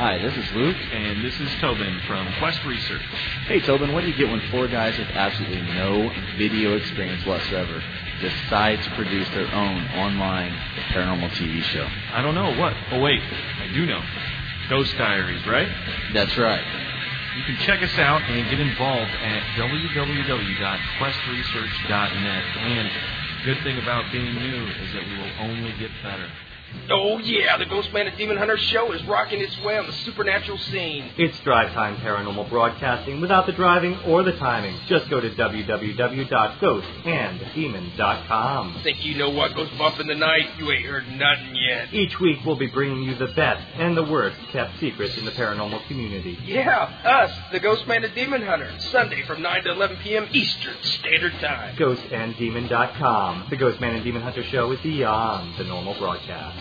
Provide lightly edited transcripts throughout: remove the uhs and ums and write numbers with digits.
Hi, this is Luke. And this is Tobin from Quest Research. Hey, Tobin, what do you get when four guys with absolutely no video experience whatsoever decide to produce their own online paranormal TV show? I don't know. What? Oh, wait. I do know. Ghost Diaries, right? That's right. You can check us out and get involved at www.questresearch.net. And the good thing about being new is that we will only get better. Oh, yeah, the Ghostman and Demon Hunter show is rocking its way on the supernatural scene. It's drive time paranormal broadcasting without the driving or the timing. Just go to www.ghostanddemon.com. Think you know what goes bump in the night? You ain't heard nothing yet. Each week we'll be bringing you the best and the worst kept secrets in the paranormal community. Yeah, us, the Ghostman and Demon Hunter, Sunday from 9 to 11 p.m. Eastern Standard Time. Ghostanddemon.com. The Ghostman and Demon Hunter show is beyond the normal broadcast.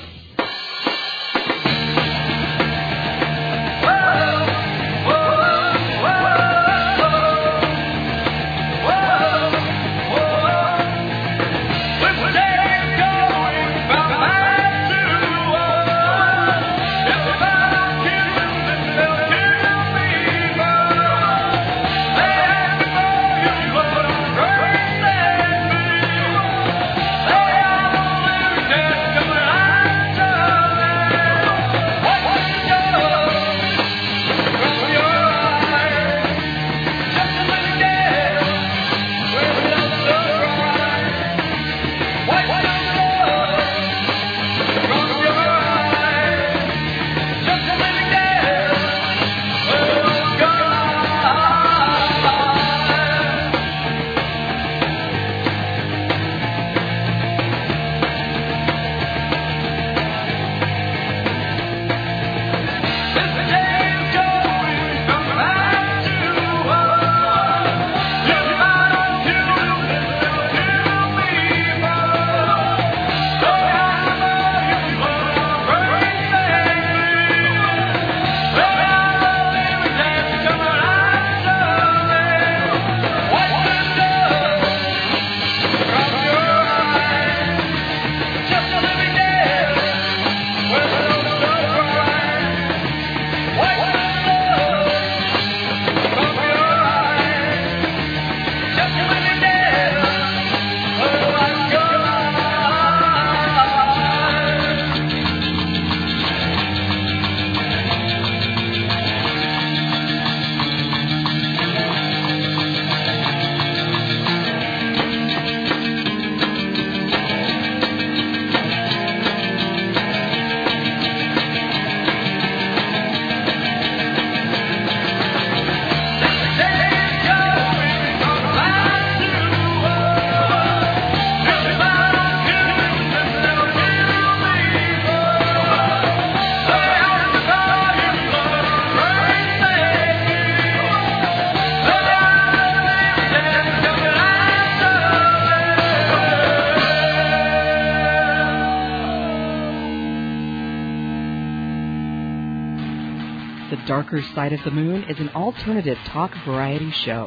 Darker Side of the Moon is an alternative talk variety show.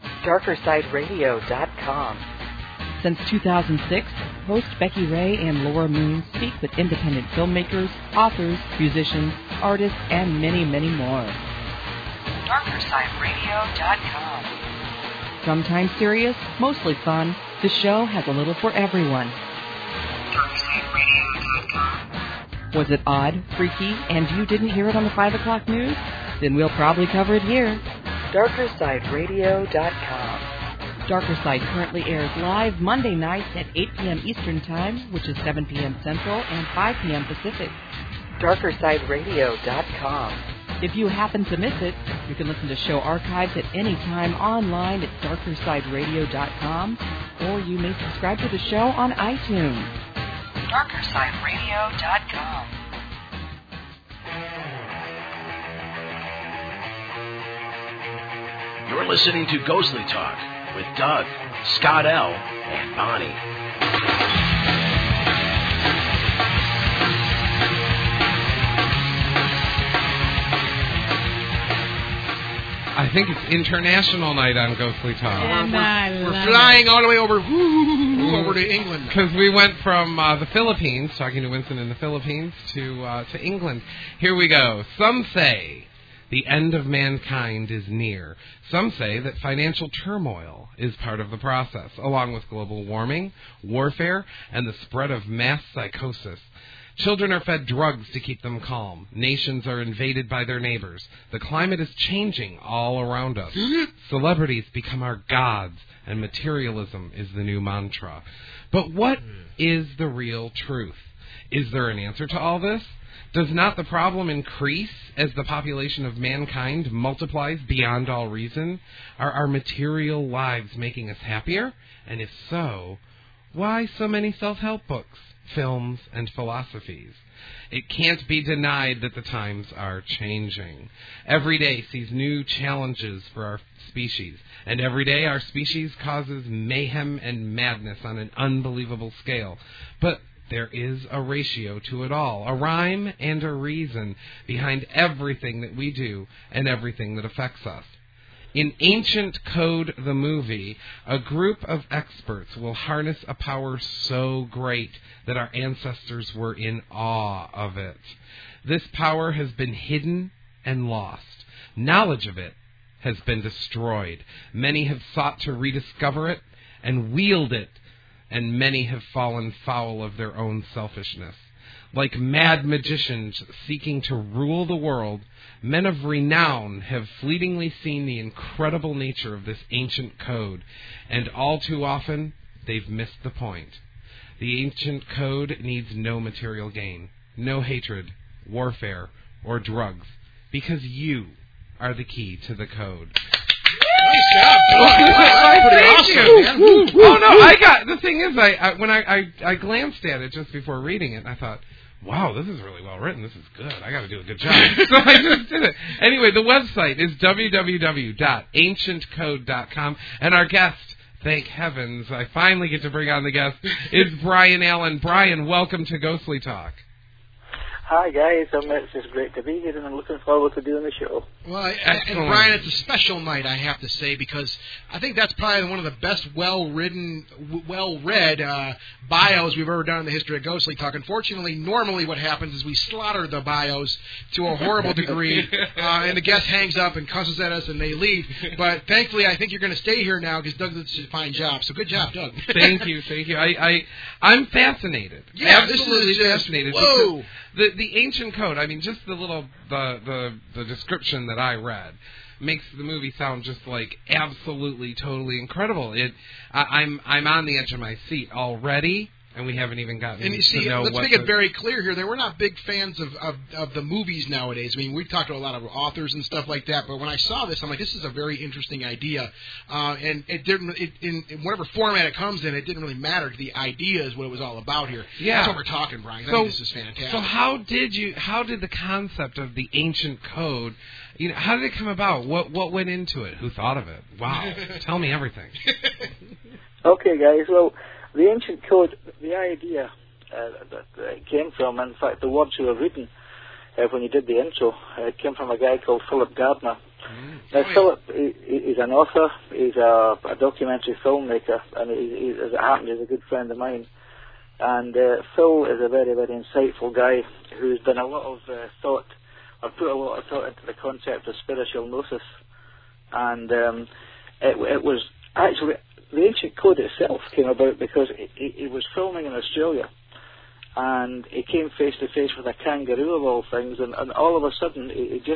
DarkerSideRadio.com. Since 2006, hosts Becky Ray and Laura Moon speak with independent filmmakers, authors, musicians, artists, and many, many more. DarkerSideRadio.com. Sometimes serious, mostly fun, the show has a little for everyone. DarkerSideRadio.com. Was it odd, freaky, and you didn't hear it on the 5 o'clock news? Then we'll probably cover it here. DarkerSideRadio.com. Darker Side currently airs live Monday nights at 8 p.m. Eastern Time, which is 7 p.m. Central and 5 p.m. Pacific. DarkerSideRadio.com. If you happen to miss it, you can listen to show archives at any time online at DarkerSideRadio.com, or you may subscribe to the show on iTunes. DarkerSideRadio.com. You're listening to Ghostly Talk with Doug, Scott L., and Bonnie. I think it's International Night on Ghostly Talk. We're flying all the way over to England. Because we went from the Philippines, talking to Winston in the Philippines, to England. Here we go. Some say the end of mankind is near. Some say that financial turmoil is part of the process, along with global warming, warfare, and the spread of mass psychosis. Children are fed drugs to keep them calm. Nations are invaded by their neighbors. The climate is changing all around us. Celebrities become our gods, and materialism is the new mantra. But what is the real truth? Is there an answer to all this? Does not the problem increase as the population of mankind multiplies beyond all reason? Are our material lives making us happier? And if so, why so many self-help books, films, and philosophies? It can't be denied that the times are changing. Every day sees new challenges for our species, and every day our species causes mayhem and madness on an unbelievable scale. But there is a ratio to it all, a rhyme and a reason behind everything that we do and everything that affects us. In Ancient Code, the movie, a group of experts will harness a power so great that our ancestors were in awe of it. This power has been hidden and lost. Knowledge of it has been destroyed. Many have sought to rediscover it and wield it, and many have fallen foul of their own selfishness. Like mad magicians seeking to rule the world, men of renown have fleetingly seen the incredible nature of this ancient code, and all too often they've missed the point. The ancient code needs no material gain, no hatred, warfare, or drugs, because you are the key to the code. Nice job, Doug. Pretty awesome, man. Oh, no, the thing is, when I glanced at it just before reading it, I thought, wow, this is really well written. This is good. I got to do a good job. So I just did it. Anyway, the website is www.ancientcode.com, and our guest, thank heavens, I finally get to bring on the guest, is Brian Allen. Brian, welcome to Ghostly Talk. Hi, guys. It's just great to be here, and I'm looking forward to doing the show. Well, and Brian, it's a special night, I have to say, because I think that's probably one of the best well-written, well-read bios we've ever done in the history of Ghostly Talk. Unfortunately, normally what happens is we slaughter the bios to a horrible degree, and the guest hangs up and cusses at us, and they leave. But thankfully, I think you're going to stay here now because Doug did such a fine job. So good job, Doug. Thank you. I'm fascinated. Yeah, absolutely this is fascinated. Whoa. The ancient code, I mean, just the description that I read makes the movie sound just like absolutely, totally incredible. I'm on the edge of my seat already, and we haven't even gotten to know let's make it very clear here that we're not big fans of the movies nowadays. I mean, we've talked to a lot of authors and stuff like that, but when I saw this, I'm like, this is a very interesting idea. And it didn't, in whatever format it comes in, it didn't really matter. The idea is what it was all about here. Yeah. That's what we're talking, Brian. I think this is fantastic. So how did the concept of the ancient code, how did it come about? What went into it? Who thought of it? Wow. Tell me everything. Okay, guys. Well, the ancient code, the idea that it came from, in fact, the words you were reading when you did the intro, it came from a guy called Philip Gardner. Now, Philip, he's an author, he's a documentary filmmaker, and as it happens, he's a good friend of mine. And Phil is a very, very insightful guy who's done a lot of thought, or put a lot of thought into the concept of spiritual gnosis. And it was actually, the ancient code itself came about because he was filming in Australia, and he came face to face with a kangaroo of all things, and all of a sudden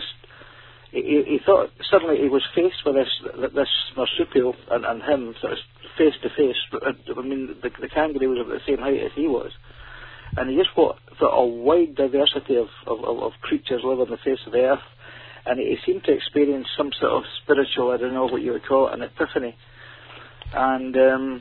he thought suddenly he was faced with this marsupial and him sort of face to face. I mean, the kangaroo was at the same height as he was, and he just thought a wide diversity of creatures live on the face of the earth, and he seemed to experience some sort of spiritual, I don't know what you would call it, an epiphany. And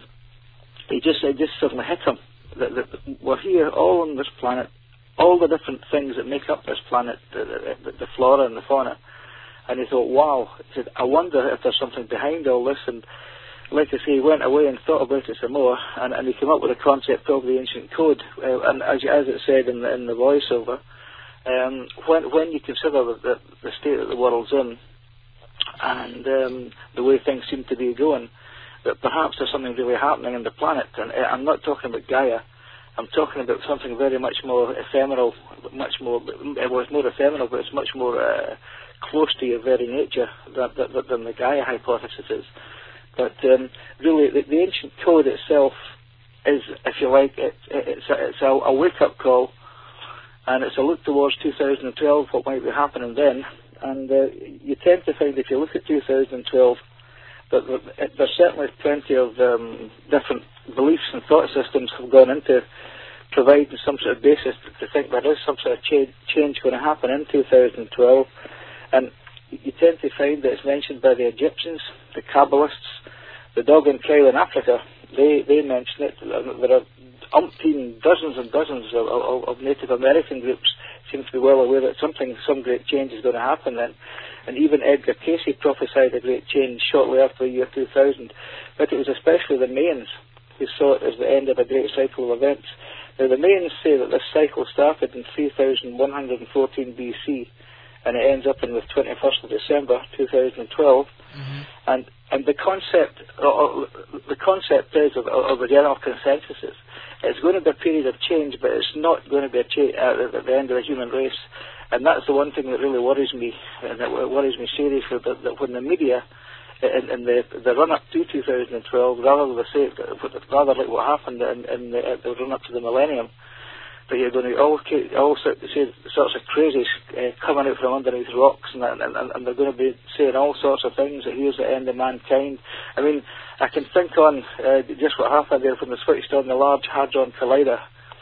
it just suddenly hit him that we're here all on this planet, all the different things that make up this planet, the flora and the fauna. And he thought, wow, he said, I wonder if there's something behind all this. And like I say, he went away and thought about it some more, and he came up with a concept of the ancient code. And as it said in the voiceover, when you consider the state that the world's in, and the way things seem to be going, that perhaps there's something really happening in the planet. And I'm not talking about Gaia. I'm talking about something very much more ephemeral, much more ephemeral, but it's much more close to your very nature than the Gaia hypothesis is. But really, the ancient code itself is, if you like, it's a wake-up call, and it's a look towards 2012, what might be happening then. And you tend to find, if you look at 2012, that there's certainly plenty of different beliefs and thought systems have gone into providing some sort of basis to think there is some sort of change going to happen in 2012. And you tend to find that it's mentioned by the Egyptians, the Kabbalists, the Dogon Trail in Africa. They mention it. There are umpteen dozens and dozens of Native American groups seem to be well aware that some great change is going to happen then. And even Edgar Cayce prophesied a great change shortly after the year 2000. But it was especially the Mayans who saw it as the end of a great cycle of events. Now, the Mayans say that this cycle started in 3114 BC, and it ends up in the 21st of December 2012. Mm-hmm. And the concept is of the general consensus is it's going to be a period of change, but it's not going to be a change at the end of the human race. And that's the one thing that really worries me, and that worries me seriously, that when the media, in the run-up to 2012, rather like what happened in the run-up to the millennium, that you're going to all sorts of crazies coming out from underneath rocks, and they're going to be saying all sorts of things, that here's the end of mankind. I mean, I can think on just what happened there when they switched on the Large Hadron Collider,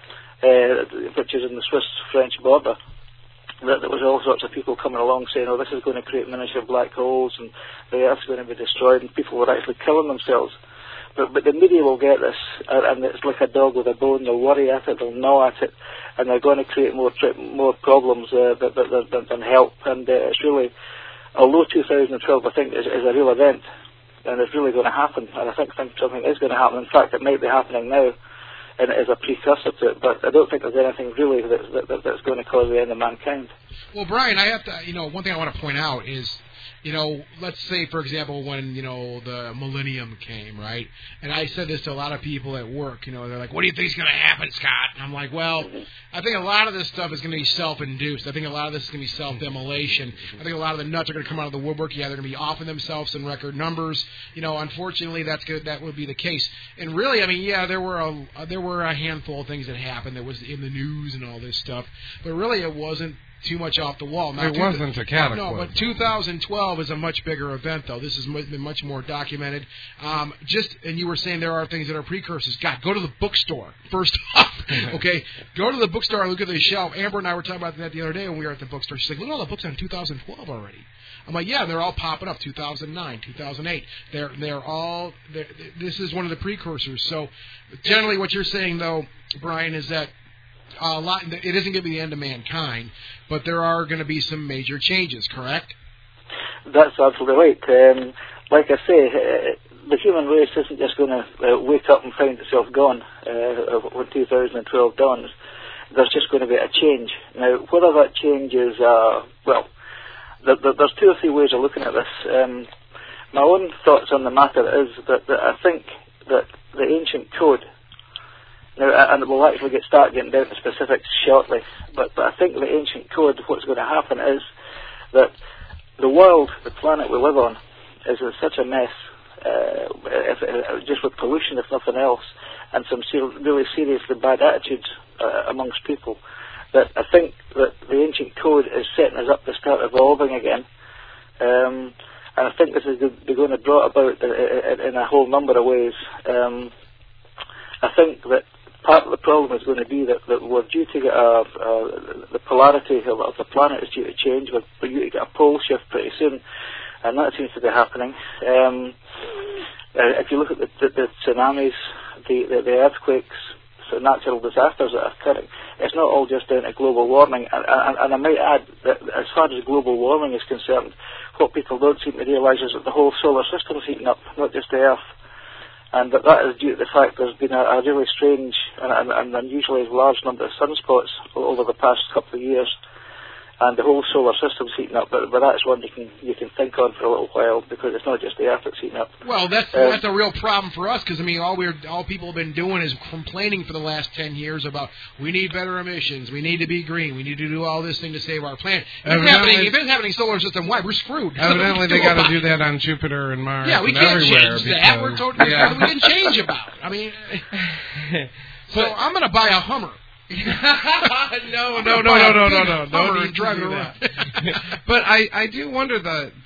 which is in the Swiss-French border. That there was all sorts of people coming along saying, oh, this is going to create miniature black holes, and the Earth's going to be destroyed, and people were actually killing themselves. But the media will get this, and it's like a dog with a bone. They'll worry at it, they'll gnaw at it, and they're going to create more problems than help. And it's really, although 2012, I think, is a real event, and it's really going to happen, and I think something is going to happen. In fact, it might be happening now, and it is a precursor to it, but I don't think there's anything really that's going to cause the end of mankind. Well, Brian, I have to, one thing I want to point out is, let's say, for example, when, the millennium came, right? And I said this to a lot of people at work, they're like, what do you think is going to happen, Scott? And I'm like, well, I think a lot of this stuff is going to be self-induced. I think a lot of this is going to be self-demolition. I think a lot of the nuts are going to come out of the woodwork. Yeah, they're going to be offing themselves in record numbers. Unfortunately, that would be the case. And really, I mean, yeah, there were a handful of things that happened that was in the news and all this stuff. But really, it wasn't too much off the wall. Now, it wasn't a cataclysm. No, but 2012 is a much bigger event, though. This has been much more documented. And you were saying there are things that are precursors. God, go to the bookstore, first off. Okay? Go to the bookstore and look at the shelf. Amber and I were talking about that the other day when we were at the bookstore. She's like, look at all the books on 2012 already. I'm like, yeah, they're all popping up, 2009, 2008. This is one of the precursors. So generally what you're saying, though, Brian, is that it isn't going to be the end of mankind, but there are going to be some major changes, correct? That's absolutely right. Like I say, the human race isn't just going to wake up and find itself gone when 2012 dawns. There's just going to be a change. Now, whether that change is, there's two or three ways of looking at this. My own thoughts on the matter is that I think that the ancient code, now, and we'll actually start getting down to specifics shortly, but I think the ancient code, what's going to happen is that the world, the planet we live on, is in such a mess, just with pollution, if nothing else, and some really seriously bad attitudes amongst people, that I think that the ancient code is setting us up to start evolving again. And I think this is going to brought about in a whole number of ways. I think that part of the problem is going to be that we're due to get the polarity of the planet is due to change. We're due to get a pole shift pretty soon, and that seems to be happening. If you look at the tsunamis, the earthquakes, so natural disasters that are occurring, it's not all just down to global warming. And I might add that as far as global warming is concerned, what people don't seem to realise is that the whole solar system is heating up, not just the Earth. And that is due to the fact there's been a really strange and unusually large number of sunspots over the past couple of years. and the whole solar system's heating up. But that's one you can think on for a little while, because it's not just the Earth that's heating up. Well, that's a real problem for us, because I mean, all people have been doing is complaining for the last 10 years about we need better emissions, we need to be green, we need to do all this thing to save our planet. If it's happening solar system wide, we're screwed. Evidently, they got to do that on Jupiter and Mars. Yeah, we can't change that. We're totally we can change about. I mean, so I'm going to buy a Hummer. No. Hummer and drive it around. But I do wonder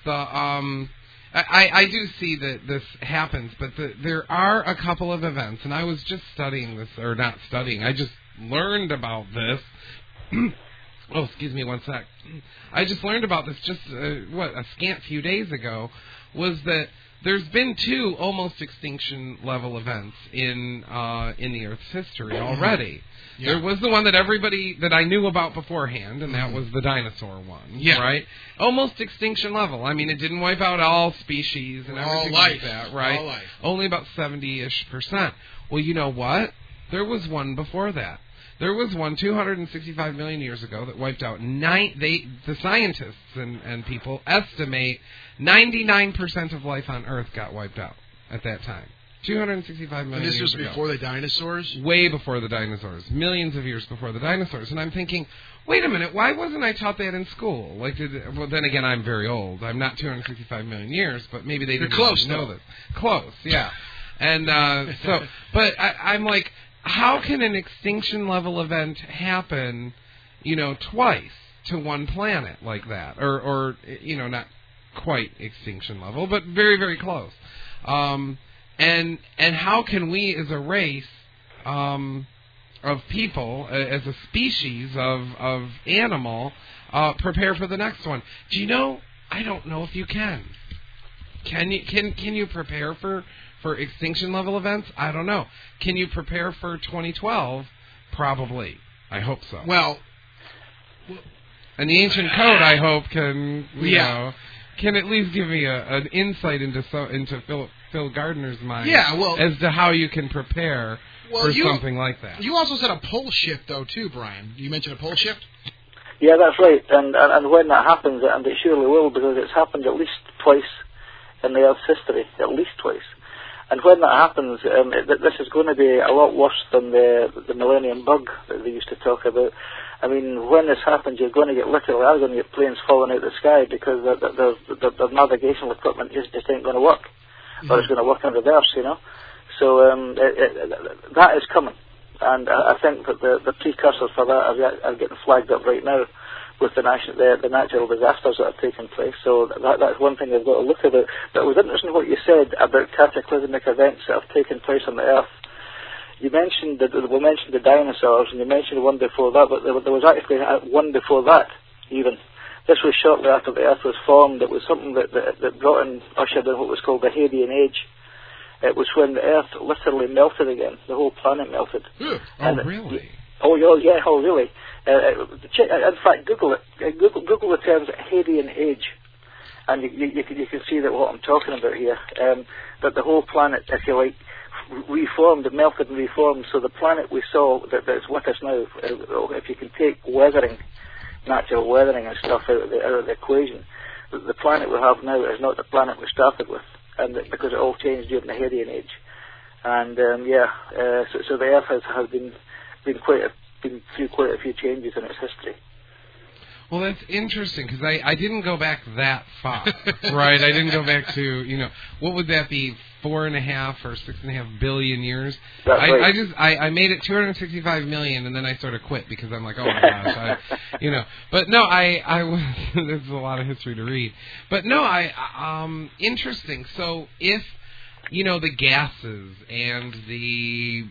I do see that this happens, but there are a couple of events, and I was just studying this, or not studying, I just learned about this. Oh, excuse me one sec. I just learned about this just, a scant few days ago, was that there's been 2 almost extinction level events in the Earth's history already. Yeah. There was the one that I knew about beforehand, and that was the dinosaur one, right? Almost extinction level. I mean, it didn't wipe out all species and everything like that, right? All life. Only about 70-ish%. Well, you know what? There was one before that. There was one 265 million years ago that wiped out the scientists and people estimate 99% of life on Earth got wiped out at that time. 265 million years ago. And this was before the dinosaurs? Way before the dinosaurs. Millions of years before the dinosaurs. And I'm thinking, wait a minute, why wasn't I taught that in school? Well, then again, I'm very old. I'm not 265 million years, but maybe they didn't know this. Close, yeah. And but I'm like, how can an extinction level event happen, twice to one planet like that? Or not quite extinction level, but very, very close. And how can we as a race of people, as a species of animal, prepare for the next one? Do you know? I don't know if you can. Can you prepare for extinction level events? I don't know. Can you prepare for 2012? Probably. I hope so. Well, and the ancient code, I hope, can at least give me an insight into Phil Gardner's mind as to how you can prepare for something like that. You also said a pole shift, though, too, Brian. You mentioned a pole shift? Yeah, that's right. And when that happens, and it surely will, because it's happened at least twice in the Earth's history, at least twice. And when that happens, this is going to be a lot worse than the millennium bug that they used to talk about. I mean, when this happens, you're going to get planes falling out of the sky, because the navigational equipment just ain't going to work. Or it's going to work in reverse, So that is coming. And I think that the precursors for that are getting flagged up right now with the natural disasters that are taking place. So that's one thing they've got to look at. But it was interesting what you said about cataclysmic events that have taken place on the Earth. You mentioned we mentioned the dinosaurs, and you mentioned one before that, but there was actually one before that, even. This was shortly after the Earth was formed. It was something that ushered in what was called the Hadean Age. It was when the Earth literally melted again. The whole planet melted. Really? Oh, yeah, really? In fact, Google it. Google the terms Hadean Age, and you can see that what I'm talking about here. That the whole planet, if you like, reformed, melted and reformed. So the planet we saw that's with us now, if you can take weathering, natural weathering and stuff out of the equation, the planet we have now is not the planet we started with, and because it all changed during the Hadean Age. And so the Earth has been through quite a few changes in its history. Well, that's interesting, because I didn't go back that far, right? I didn't go back to, what would that be, 4.5 or 6.5 billion years? That's right. I made it 265 million, and then I sort of quit, because I'm like, oh my gosh, But no, there's a lot of history to read. But no, interesting. So if, the gases and the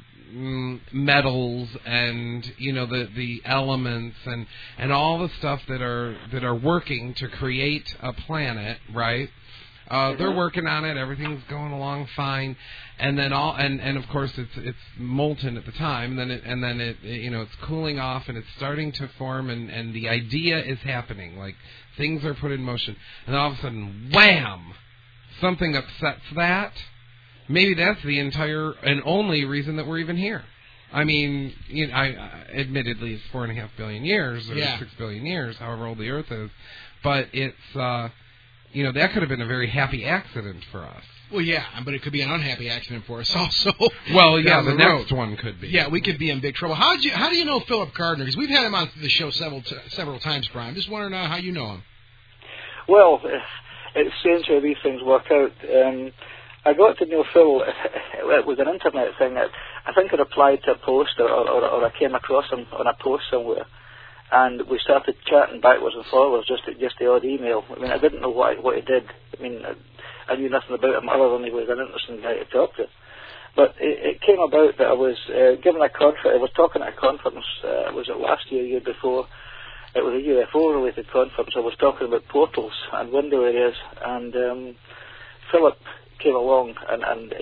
metals and the elements and all the stuff that are working to create a planet, right? They're working on it. Everything's going along fine, and then and of course it's molten at the time. And then it it's cooling off and it's starting to form, and the idea is happening. Like things are put in motion, and all of a sudden, wham! Something upsets that. Maybe that's the entire and only reason that we're even here. I mean, admittedly, it's 4.5 billion years or 6 billion years, however old the Earth is. But it's, that could have been a very happy accident for us. Well, yeah, but it could be an unhappy accident for us also. Well, yeah, the next one could be. Yeah, we could be in big trouble. How do you know Philip Gardner? Because we've had him on the show several times, Brian. Just wondering how you know him. Well, it's strange how these things work out. I got to know Phil. It was an internet thing. I think I applied to a post, or I came across him on a post somewhere, and we started chatting backwards and forwards, just the odd email. I mean, I didn't know what he did. I mean, I knew nothing about him other than he was an interesting guy to talk to. But it came about that I was given a conference. I was talking at a conference. Was it last year, year before? It was a UFO-related conference. I was talking about portals and window areas, and Philip came along, and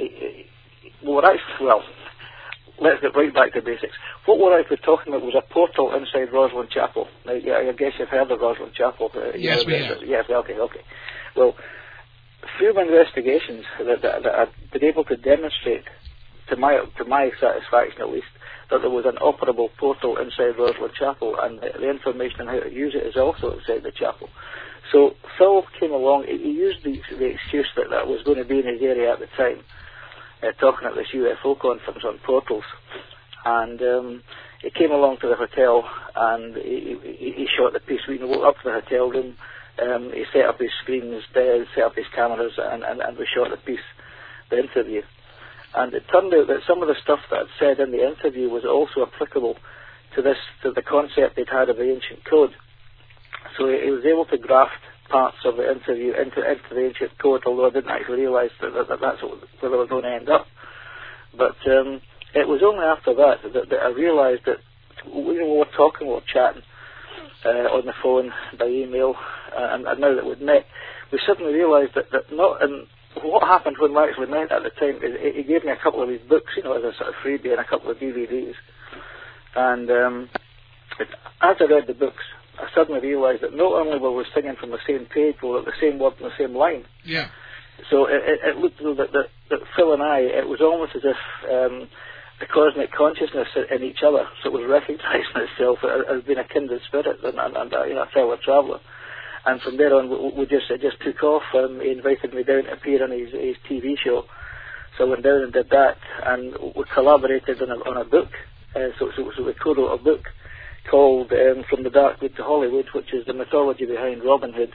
let's get right back to basics. What we're actually talking about was a portal inside Rosslyn Chapel. Now, I guess you've heard of Rosslyn Chapel. Yes, we have. Yes, okay. Well, through my investigations that I've been able to demonstrate, to my satisfaction at least, that there was an operable portal inside Rosslyn Chapel, and the information on how to use it is also inside the chapel. So Phil came along. He used the excuse that was going to be in his area at the time, talking at this UFO conference on portals, and he came along to the hotel, and he shot the piece. We went up to the hotel room. He set up his screens there, set up his cameras, and we shot the interview. And it turned out that some of the stuff that I'd said in the interview was also applicable to the concept they'd had of the ancient code. So he was able to graft parts of the interview into the ancient code, although I didn't actually realise that that's where they were going to end up. But it was only after that I realised that we were talking, we were chatting on the phone, by email, and now that we'd met, we suddenly realised that not in what happened when we actually met at the time is he gave me a couple of his books, as a sort of freebie, and a couple of DVDs. And as I read the books, I suddenly realised that not only were we singing from the same page, we were at the same word and the same line. Yeah. So it looked as though that Phil and I, it was almost as if the cosmic consciousness in each other, so it was recognising itself as being a kindred spirit and a fellow traveller. And from there on, it just took off. He invited me down to appear on his TV show, so I went down and did that, and we collaborated on a book. So we co-wrote a book called From the Dark Wood to Hollywood, which is the mythology behind Robin Hood.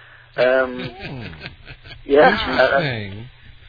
Interesting.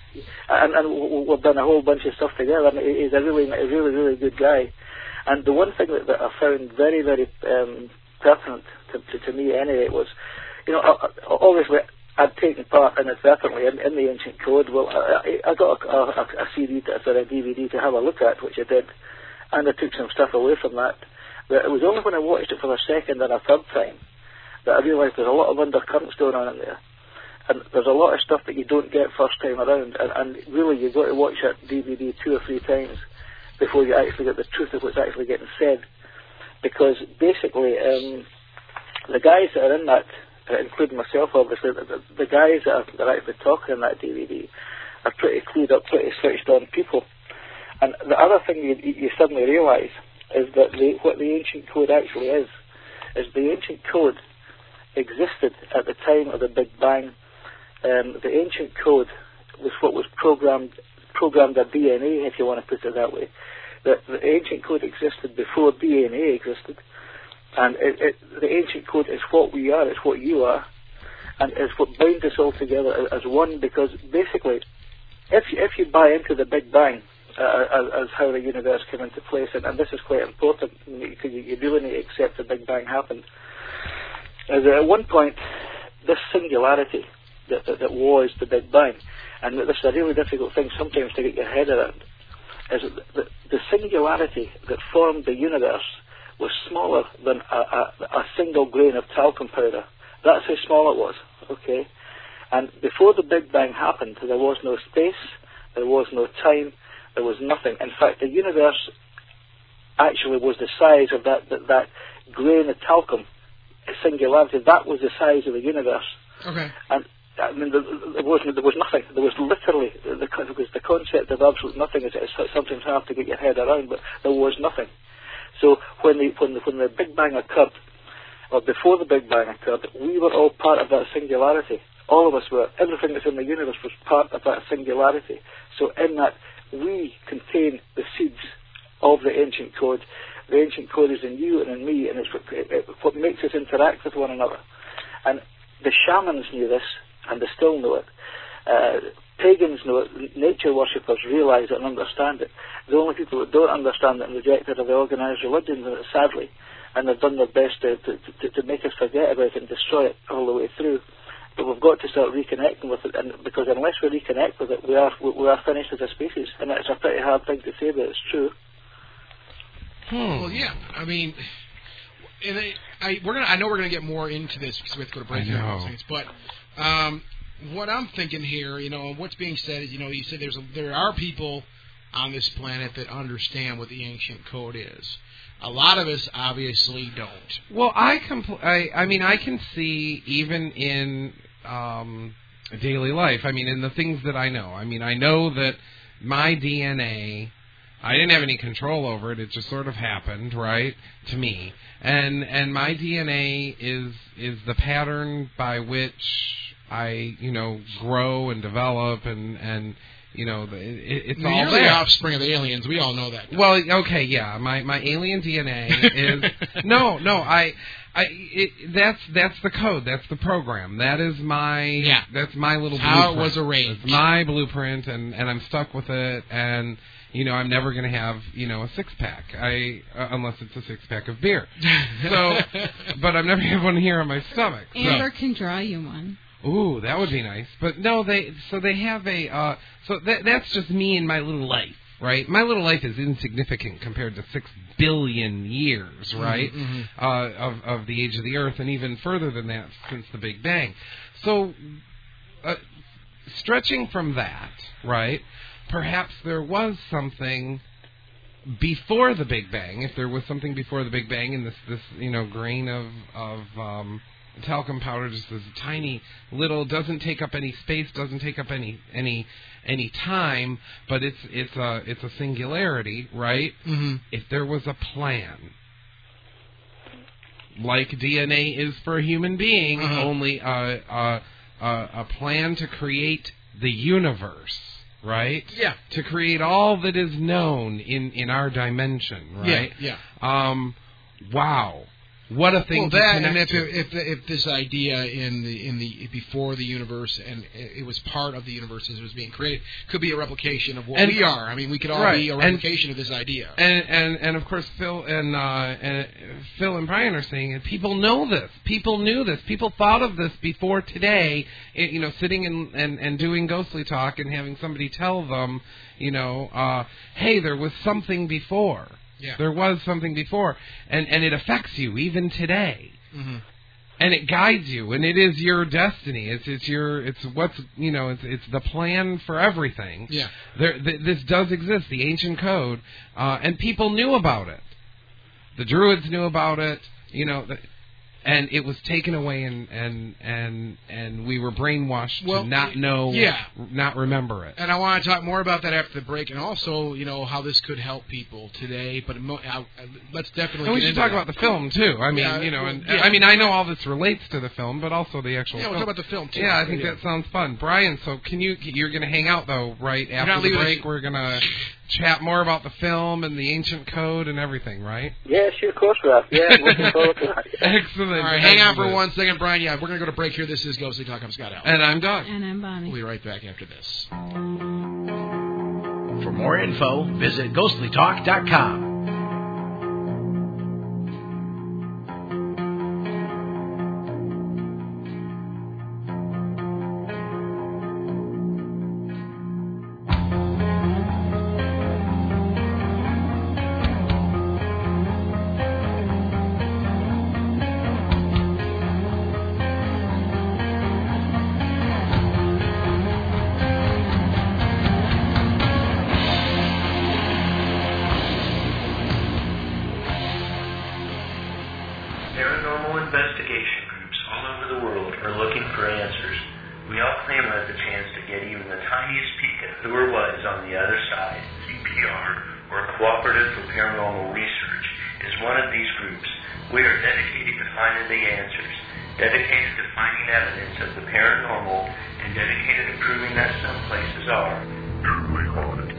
And we've done a whole bunch of stuff together. And he's a really good guy. And the one thing that I found very, very pertinent to me anyway was, obviously I'd taken part inadvertently in the ancient code. Well, I got a CD or a DVD to have a look at, which I did, and I took some stuff away from that. But it was only when I watched it for the second and a third time that I realised there's a lot of undercurrents going on in there. And there's a lot of stuff that you don't get first time around, and really you've got to watch that DVD 2 or 3 times before you actually get the truth of what's actually getting said. Because basically, the guys that are in that, including myself obviously, the guys that are actually talking in that DVD are pretty clued up, pretty switched on people. And the other thing you suddenly realise is that what the ancient code actually is the ancient code existed at the time of the Big Bang. The ancient code was what was programmed a DNA, if you want to put it that way. The ancient code existed before DNA existed, and the ancient code is what we are, it's what you are, and it's what binds us all together as one. Because basically, if you buy into the Big Bang as how the universe came into place, and this is quite important, because you really need to accept the Big Bang happened, is that at one point this singularity that was the Big Bang, and this is a really difficult thing sometimes to get your head around, is that the singularity that formed the universe was smaller than a single grain of talcum powder. That's how small it was, okay? And before the Big Bang happened, there was no space, there was no time, there was nothing. In fact, the universe actually was the size of that grain of talcum singularity. That was the size of the universe. Okay. I mean, there was nothing. There was literally the concept of absolute nothing is sometimes hard to get your head around, but there was nothing. So when the Big Bang occurred, or before the Big Bang occurred, we were all part of that singularity. All of us were. Everything that's in the universe was part of that singularity. So in that, we contain the seeds of the ancient code. The ancient code is in you and in me, and it's what makes us interact with one another. And the shamans knew this, and they still know it. Pagans know it. Nature worshippers realize it and understand it. The only people that don't understand it and reject it are the organised religions, sadly, and they've done their best to make us forget about it and destroy it all the way through. But we've got to start reconnecting with it, and because unless we reconnect with it, we are finished as a species, and it's a pretty hard thing to say, but it's true. Well, yeah, I mean, I know we're gonna get more into this because we have to go to break here, but what I'm thinking here, what's being said is, you said there are people on this planet that understand what the ancient code is. A lot of us obviously don't. Well, I mean, I can see even in daily life. I mean, in the things that I know. I mean, I know that my DNA, I didn't have any control over it. It just sort of happened, right, to me. And my DNA is the pattern by which I, grow and develop and it's all you're there. The offspring of the aliens. We all know that. Well, okay, yeah. My alien DNA is that's the code. That's the program. That is that's my little blueprint. How it was arranged. It's my blueprint, and I'm stuck with it. And I'm never going to have a 6-pack. Unless it's a 6-pack of beer. So, but I'm never going to have one here on my stomach. Amber can draw you one. Ooh, that would be nice. But no, they have a that's just me and my little life, right? My little life is insignificant compared to 6 billion years, right? Mm-hmm. Of the age of the Earth, and even further than that since the Big Bang. So, stretching from that, right? Perhaps there was something before the Big Bang. If there was something before the Big Bang, and this grain of talcum powder, just this tiny little, doesn't take up any space, doesn't take up any time, but it's a singularity, right? Mm-hmm. If there was a plan, like DNA is for a human being, only a plan to create the universe, right? Yeah. To create all that is known in our dimension, right? Yeah. Wow. What a thing! Well, that, and if this idea in the before the universe, and it was part of the universe as it was being created, could be a replication of what we are. I mean, we could all be a replication of this idea. And of course, Phil and Brian are saying it. People know this. People knew this. People thought of this before today. Sitting and doing ghostly talk and having somebody tell them, hey, there was something before. Yeah. There was something before, and it affects you even today, and it guides you, and it is your destiny. It's the plan for everything. Yeah. This does exist, the ancient code, and people knew about it. The Druids knew about it, and it was taken away, and we were brainwashed to not know, not remember it. And I want to talk more about that after the break, and also, how this could help people today. But let's definitely. And we get should into talk that. about the film too. I mean, I mean, I know all this relates to the film, but also the actual. Yeah, film. we'll talk about the film too. Yeah, I think that sounds fun, Brian. So you're going to hang out though, right after the break? We're going to chat more about the film and the ancient code and everything, right? Yeah, sure, of course we are. Yeah, looking forward to that. Excellent. All right, hang on for 1 second, Brian. Yeah, we're going to go to break here. This is Ghostly Talk. I'm Scott L. And I'm Doug. And I'm Bonnie. We'll be right back after this. For more info, visit ghostlytalk.com. Paranormal investigation groups all over the world are looking for answers. We all clamor at the chance to get even the tiniest peek at who or what is on the other side. CPR, or Cooperative for Paranormal Research, is one of these groups. We are dedicated to finding the answers, dedicated to finding evidence of the paranormal, and dedicated to proving that some places are truly haunted.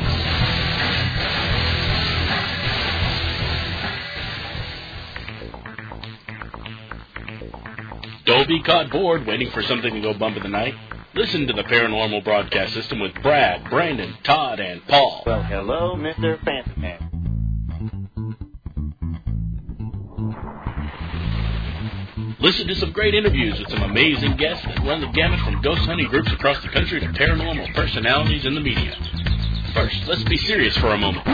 Don't be caught bored waiting for something to go bump in the night. Listen to the Paranormal Broadcast System with Brad, Brandon, Todd, and Paul. Well, hello, Mr. Phantom Man. Listen to some great interviews with some amazing guests that run the gamut from ghost hunting groups across the country to paranormal personalities in the media. First, let's be serious for a moment.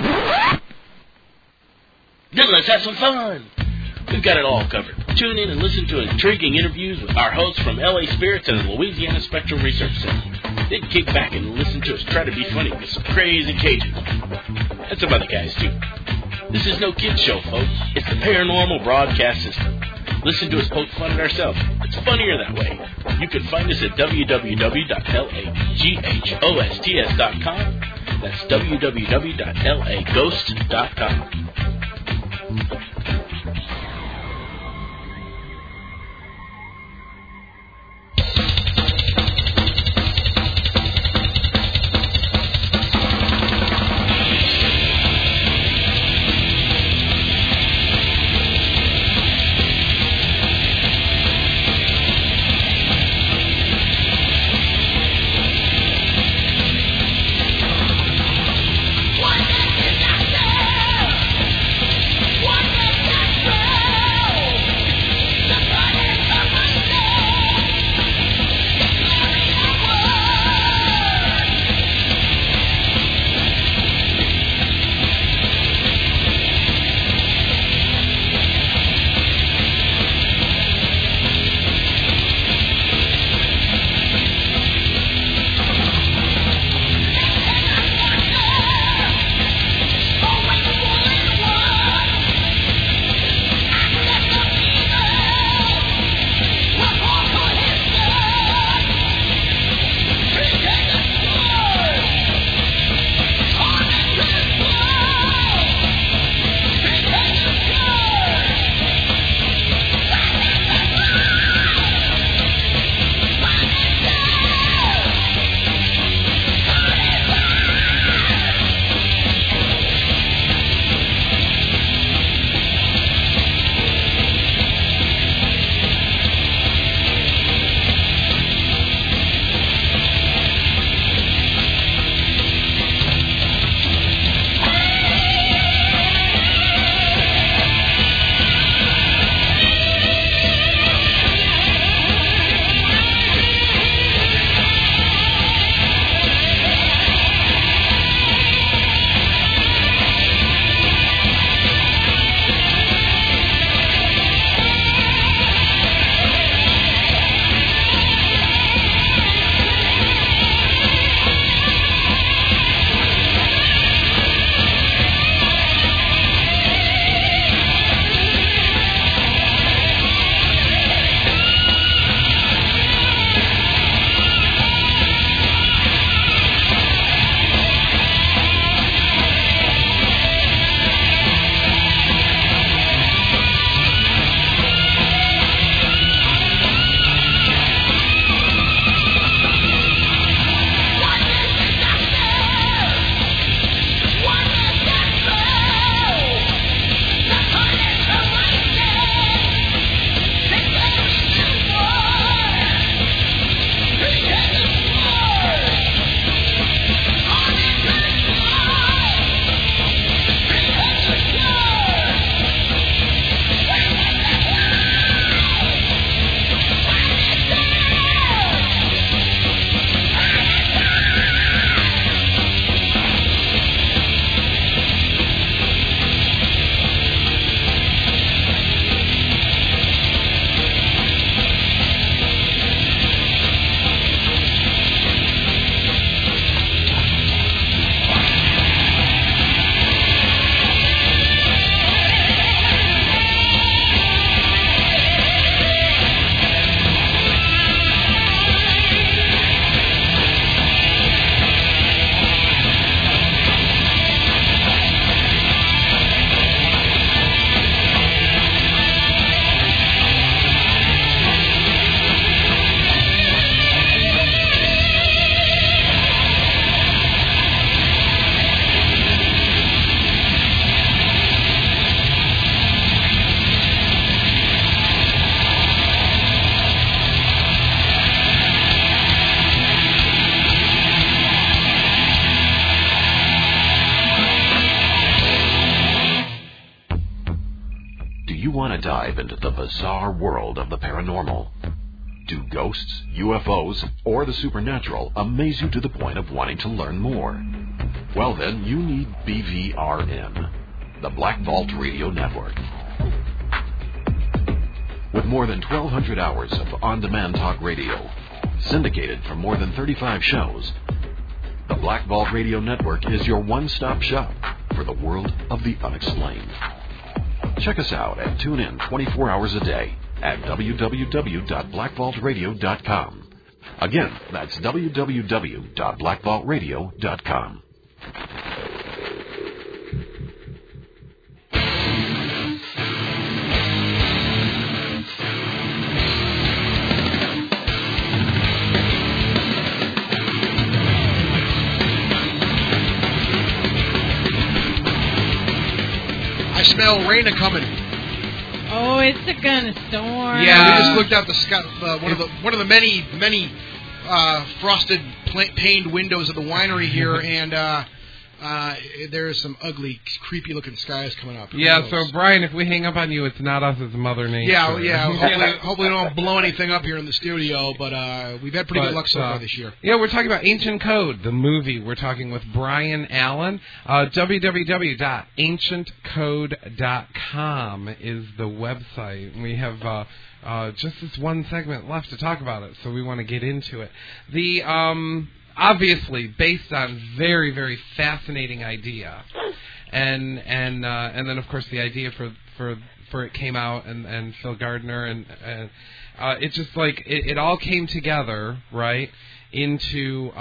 Then let's have some fun. We've got it all covered. Tune in and listen to intriguing interviews with our hosts from LA Spirits and the Louisiana Spectral Research Center. Then kick back and listen to us try to be funny with some crazy Cajuns. And some other guys, too. This is no kid show, folks. It's the Paranormal Broadcast System. Listen to us poke fun at ourselves. It's funnier that way. You can find us at www.laghosts.com. That's www.laghosts.com. What dive into the bizarre world of the paranormal? Do ghosts, UFOs, or the supernatural amaze you to the point of wanting to learn more? Well then, you need BVRN, the Black Vault Radio Network. With more than 1,200 hours of on-demand talk radio, syndicated from more than 35 shows, the Black Vault Radio Network is your one-stop shop for the world of the unexplained. Check us out and tune in 24 hours a day at www.blackvaultradio.com. Again, that's www.blackvaultradio.com. I smell rain a-coming. Oh, it's a gonna storm. Yeah, we just looked out the sky. One of the many frosted paned windows of the winery here, and there's some ugly, creepy-looking skies coming up. Yeah, so Brian, if we hang up on you, it's not us, it's Mother Nature. Yeah. Hopefully we don't blow anything up here in the studio, but we've had pretty good luck so far this year. Yeah, we're talking about Ancient Code, the movie. We're talking with Brian Allen. www.ancientcode.com is the website. We have just this one segment left to talk about it, so we want to get into it. The obviously based on very, very fascinating idea, and then of course the idea for it came out, and Phil Gardner, and it's just like it all came together, right, into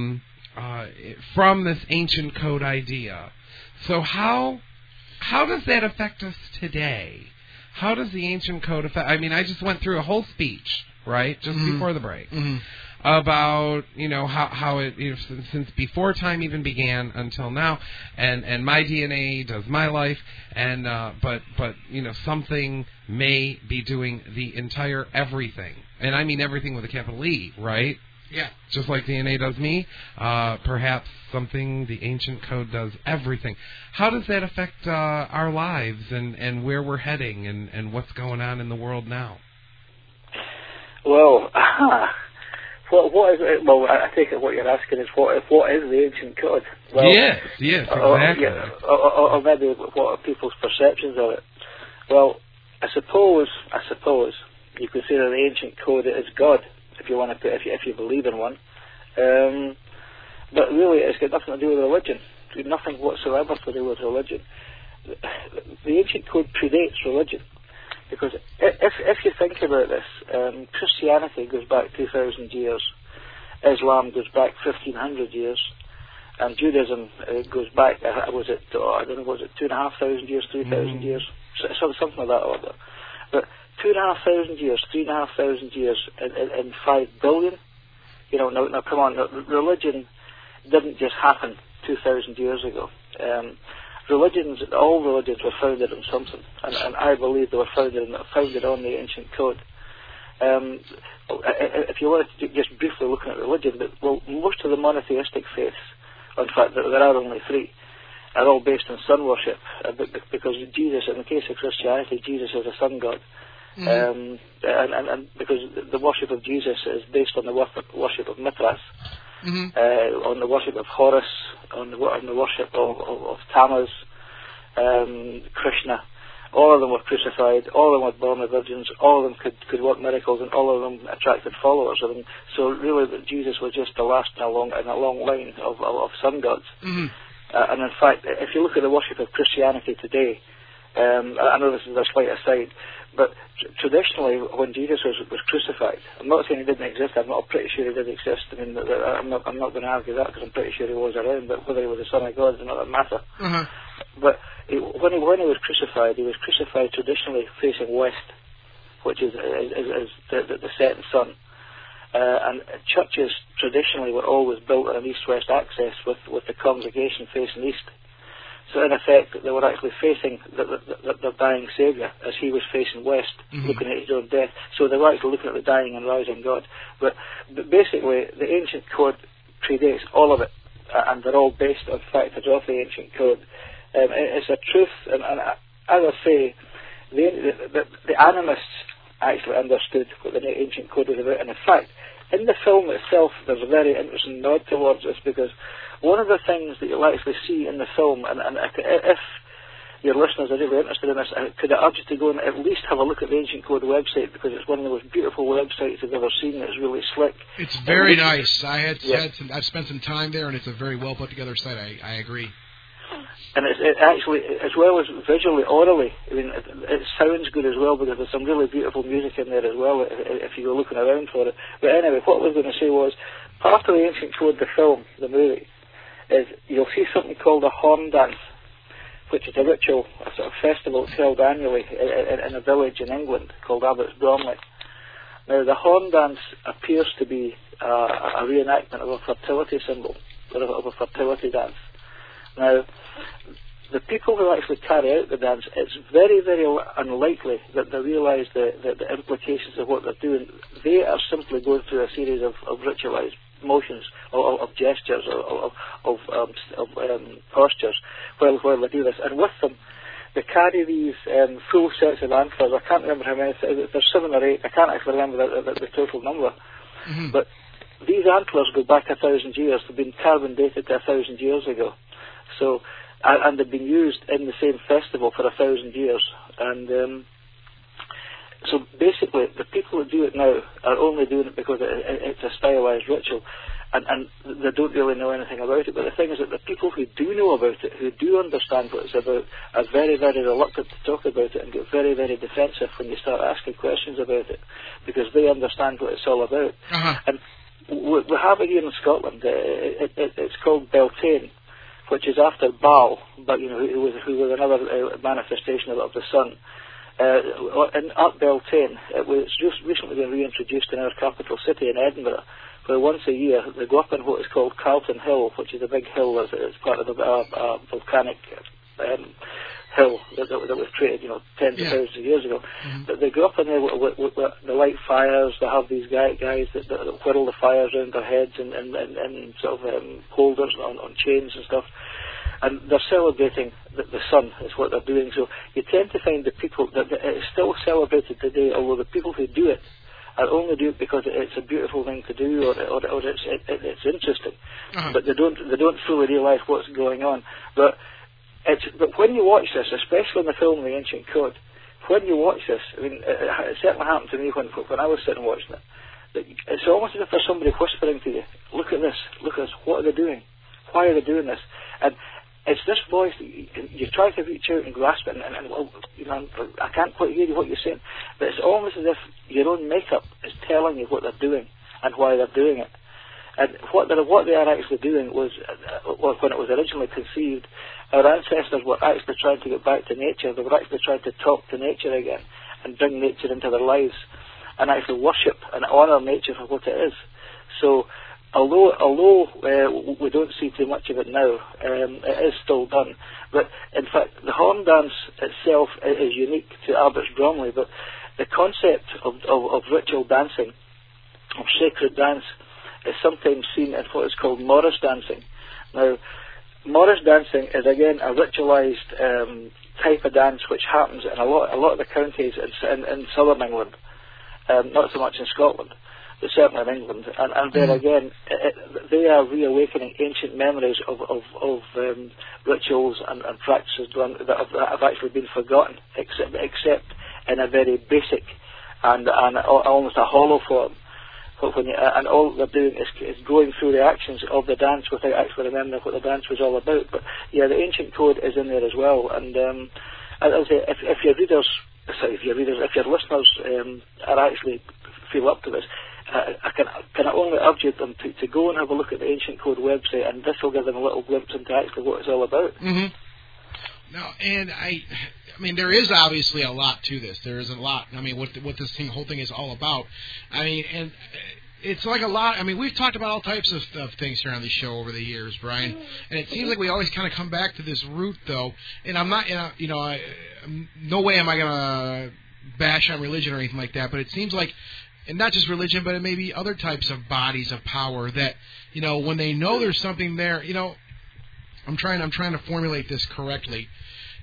from this ancient code idea. So how does that affect us today? How does the ancient code affect? I mean, I just went through a whole speech, right, just before the break. About how it since before time even began until now, and my DNA does my life, and but something may be doing the entire everything, and I mean everything with a capital E, right? Yeah. Just like DNA does me, perhaps the ancient code does everything. How does that affect our lives and where we're heading and what's going on in the world now? Well. What is it? Well, I take it what you're asking is what is the ancient code? Well, yes, exactly. Or maybe what are people's perceptions of it? Well, I suppose you could say that the ancient code is God, if you want to, if you believe in one. But really, it's got nothing to do with religion. It's got nothing whatsoever to do with religion. The ancient code predates religion. Because if you think about this, Christianity goes back 2,000 years, Islam goes back 1,500 years, and Judaism goes back, was it 2,500 years, 3,000 years, something of that order. But 2,500 years, 3,500 years in 5 billion, now come on, religion didn't just happen 2,000 years ago. All religions were founded on something, and I believe they were founded on the ancient code. If you want to just briefly looking at religion, most of the monotheistic faiths, in fact there are only 3, are all based on sun worship, because Jesus, in the case of Christianity, Jesus is a sun god. And because the worship of Jesus is based on the worship of Mithras, on the worship of Horus, on the worship of Tammuz, Krishna. All of them were crucified, all of them were born of virgins, all of them could work miracles, and all of them attracted followers. So really Jesus was just the last in a long line of sun gods. And in fact, if you look at the worship of Christianity today, I know this is a slight aside, but traditionally when Jesus was crucified, I'm not saying he didn't exist, I'm pretty sure he did exist. I mean, I'm not going to argue that, because I'm pretty sure he was around, but whether he was the Son of God does not matter. But when he was crucified traditionally facing west, which is the setting sun. And churches traditionally were always built on an east-west axis with the congregation facing east. So in effect, they were actually facing the dying Saviour as he was facing west, looking at his own death. So they were actually looking at the dying and rising God. But basically, the ancient code predates all of it, and they're all based on factors of the ancient code. It's a truth, and as I say, the animists actually understood what the ancient code was about. And in fact, in the film itself, there's a very interesting nod towards this, because one of the things that you'll actually see in the film, and if your listeners are really interested in this, could I urge you to go and at least have a look at the Ancient Code website, because it's one of the most beautiful websites I've ever seen. It's really slick. It's very nice. I've spent some time there, and it's a very well put together site. I agree. And it actually, as well as visually, orally, I mean, it sounds good as well, because there's some really beautiful music in there as well, if you go looking around for it. But anyway, what I was going to say was, part of the Ancient Code, the film, the movie, is you'll see something called a horn dance, which is a ritual, a sort of festival that's held annually in a village in England called Abbots Bromley. Now, the horn dance appears to be a reenactment of a fertility symbol, or of a fertility dance. Now, the people who actually carry out the dance, it's very, very unlikely that they realise the implications of what they're doing. They are simply going through a series of ritualised motions, of gestures, of postures while they do this. And with them, they carry these full sets of antlers. I can't remember how many, there's 7 or 8, I can't actually remember the total number. Mm-hmm. But these antlers go back 1,000 years. They've been carbon dated to 1,000 years ago. So, and they've been used in the same festival for 1,000 years. And so basically, the people who do it now are only doing it because it's a stylized ritual, and they don't really know anything about it. But the thing is that the people who do know about it, who do understand what it's about, are very, very reluctant to talk about it and get very, very defensive when you start asking questions about it, because they understand what it's all about. Uh-huh. And we have it here in Scotland. It's called Beltane, which is after Baal, but who was another manifestation of the sun. At Beltane, it's just recently been reintroduced in our capital city in Edinburgh, where once a year they go up on what is called Carlton Hill, which is a big hill that's part of a volcanic hill that was created, tens of thousands of years ago. Mm-hmm. But they go up in there with the light fires. They have these guys that whirl the fires around their heads and sort of holders on chains and stuff. And they're celebrating the sun is what they're doing. So you tend to find the people that it's still celebrated today, although the people who do it are only do it because it's a beautiful thing to do, or it's interesting. Uh-huh. But they don't fully realise what's going on. But when you watch this, especially in the film The Ancient Code, when you watch this, I mean, it certainly happened to me when I was sitting watching it. That it's almost as if there's somebody whispering to you, "Look at this, what are they doing? Why are they doing this?" And it's this voice that you try to reach out and grasp it, and well, I can't quite hear what you're saying, but it's almost as if your own makeup is telling you what they're doing and why they're doing it. And what they are actually doing was, when it was originally conceived, our ancestors were actually trying to get back to nature. They were actually trying to talk to nature again and bring nature into their lives and actually worship and honour nature for what it is. So, although we don't see too much of it now, it is still done. But in fact, the horn dance itself is unique to Abbots Bromley, but the concept of ritual dancing, of sacred dance, is sometimes seen in what is called Morris dancing. Now, Morris dancing is again a ritualised type of dance which happens in a lot of the counties in southern England, not so much in Scotland, but certainly in England. And there again, they are reawakening ancient memories of rituals and practices that have actually been forgotten, except in a very basic and almost a hollow form. And all they're doing is going through the actions of the dance without actually remembering what the dance was all about. But yeah, the Ancient Code is in there as well. And as I say, if your listeners are actually feel up to this, I can only urge them to go and have a look at the Ancient Code website, and this will give them a little glimpse into actually what it's all about. Mm-hmm. No, and I mean, there is obviously a lot to this. There is a lot. I mean, what this whole thing is all about. I mean, and it's like a lot. I mean, we've talked about all types of things here on the show over the years, Brian. And it seems like we always kind of come back to this root, though. And I'm not, no way am I going to bash on religion or anything like that. But it seems like, and not just religion, but it may be other types of bodies of power that, when they know there's something there, I'm trying to formulate this correctly.